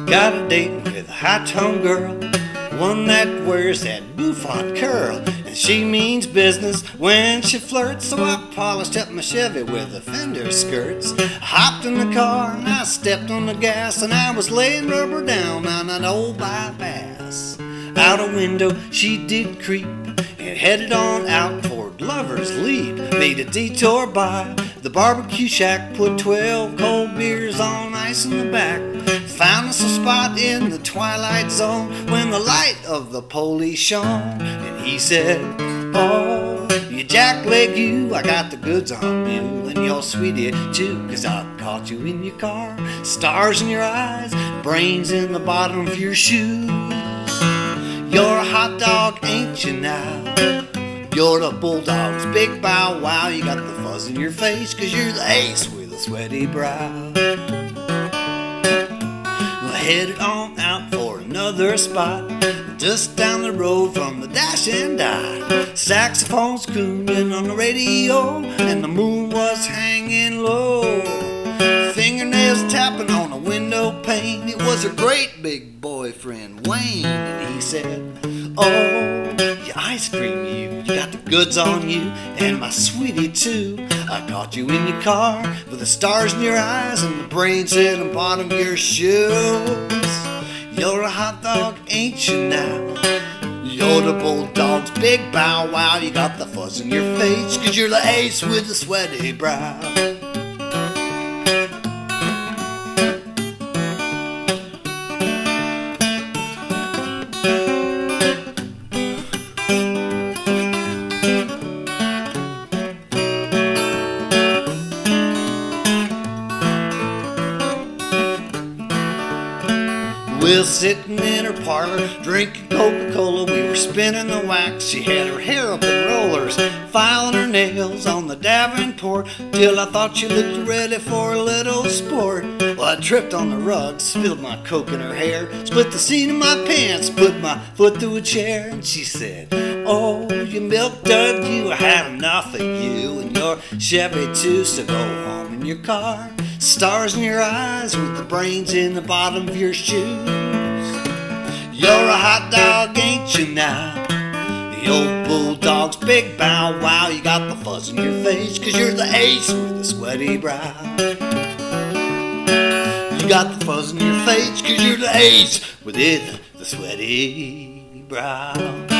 Got a date with a high-tone girl, one that wears that bouffant curl, and she means business when she flirts. So I polished up my Chevy with the fender skirts, hopped in the car and I stepped on the gas, and I was laying rubber down on an old bypass. Out a window she did creep and headed on out toward Lover's Leap. Made a detour by the barbecue shack, put 12 cold beers on ice in the back. Found us a spot in the twilight zone when the light of the police shone. And he said, "Oh, you jackleg you, I got the goods on you, and you're sweetie too, 'cause I caught you in your car. Stars in your eyes, brains in the bottom of your shoes. You're a hot dog, ain't you now? You're the bulldog's big bow wow. You got the fuzz in your face, 'cause you're the ace with a sweaty brow." Headed on out for another spot, just down the road from the dash and die. Saxophones crooning on the radio, and the moon was hanging low. Fingernails tapping on a window pane. It was her great big boyfriend Wayne, and he said, "Oh, you ice cream you got the goods on you, and my sweetie too. I caught you in your car with the stars in your eyes and the brains in the bottom of your shoes. You're a hot dog, ain't you now? You're the bulldog's big bow wow. You got the fuzz in your face, 'cause you're the ace with the sweaty brow." We're sitting in her parlor, drinking Coca-Cola. We were spinning the wax. She had her hair up in rollers, filing her nails on the Davenport, till I thought she looked ready for a little sport. Well, I tripped on the rug, spilled my Coke in her hair, split the seat of my pants, put my foot through a chair, and she said, "Oh, you milk dud, you, I had enough of you and your Chevy too, so go home in your car. Stars in your eyes with the brains in the bottom of your shoes. You're a hot dog, ain't you now? The old bulldog's big bow wow. You got the fuzz in your face, 'cause you're the ace with a sweaty brow. You got the fuzz in your face, 'cause you're the ace with the sweaty brow."